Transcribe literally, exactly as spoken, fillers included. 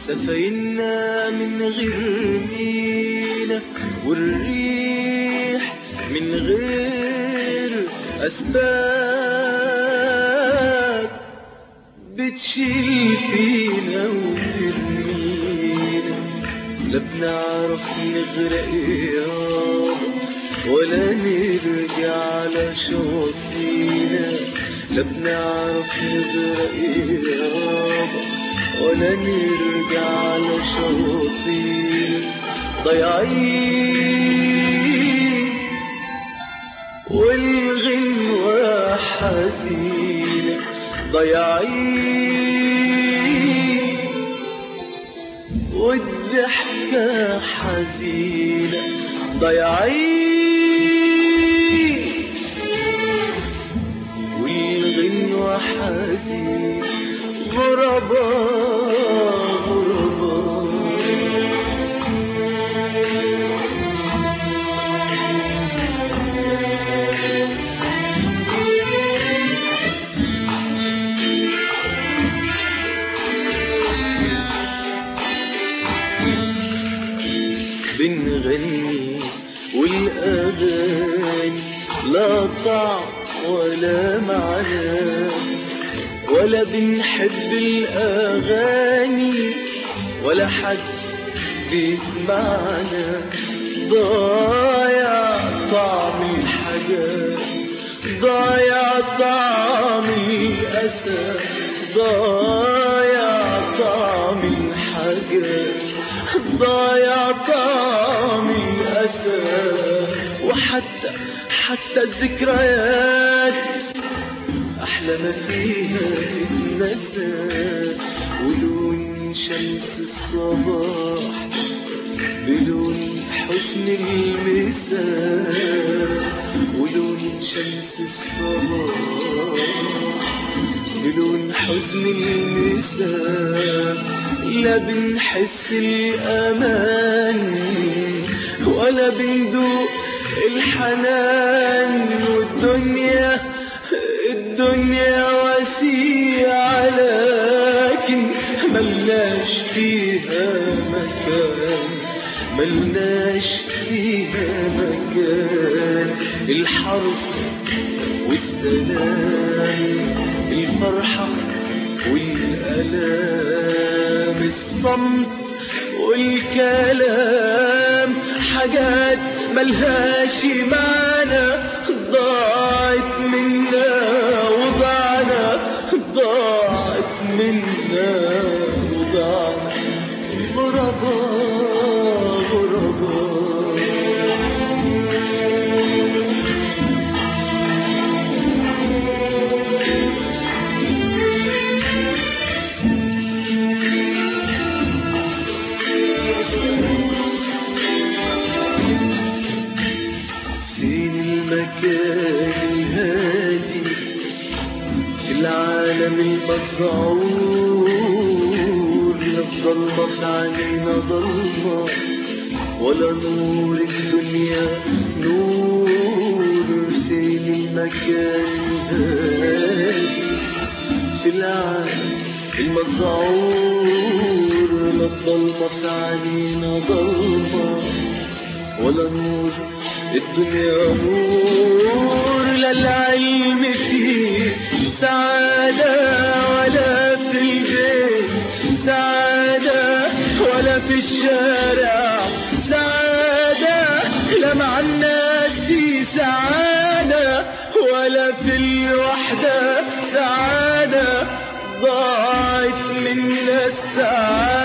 سفينا من غير مينا، والريح من غير أسباب بتشيل فينا وترمينا. لا بنعرف نغرق يابا ولا نرجع على شواطينا. لا بنعرف نغرق يابا ولا نرجع على شواطينا. ضايعين والغنوة حزينة، ضايعين والضحكة حزينة، ضايعين والغنوة حزينة. غرباء غرباء بنغني والأغاني لا طعم ولا معنى، ولا بنحب الأغاني ولا حد بيسمعنا. ضايع طعم الحاجات، ضايع طعم الأسى، ضايع طعم الحاجات، ضايع طعم الأسى. وحتى حتى الذكريات أحلى ما فيها اتنسى. ولون شمس الصباح بلون حسن المساء، ولون شمس الصباح بلون حزن المساء. لا بنحس الأمان ولا بندوق الحنان. والدنيا الدنيا وسيعة لكن ملناش فيها مكان، ملناش فيها مكان. الحرب والسلام، الفرحة والألام، الصمت والكلام، حاجات ملهاش معنى. ضاعت منا وضعنا، ضاعت منا وضعنا. غرباء غرباء فين المكان الهادي في العالم المسعور؟ لا الضلمة في عينينا ضلمة ولا نور الدنيا نور. فين المكان الهادي في العالم المسعور؟ لا الضلمة في عينينا ضلمة ولا نور الدنيا نور. لا العلم فيه سعادة ولا في البيت سعادة ولا في الشارع سعادة. لا مع الناس في سعادة ولا في الوحدة سعادة. ضاعت منا السعادة.